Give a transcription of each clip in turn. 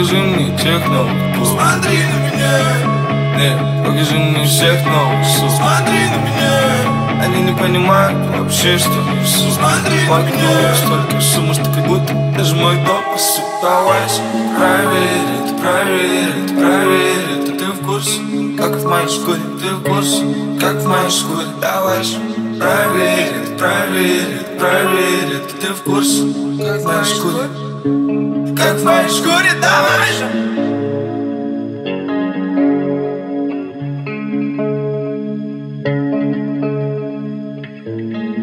покажи мне тех новых пух. Смотри на меня. Нет, покажи мне всех новых сук. Смотри на меня. Они не понимают вообще, что несу. Смотри на меня. Столько шума, что как будто даже мой дом пасут. Давай проверь, ты в курсе, как в моей шкуре. Ты в курсе, как в моей шкуре. Давай проверь, ты в курсе, как в моей шкуре. Как в моей шкуре, давай же.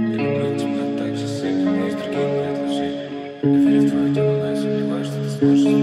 Я верю в твое дело, но я сомневаюсь, что ты сможешь.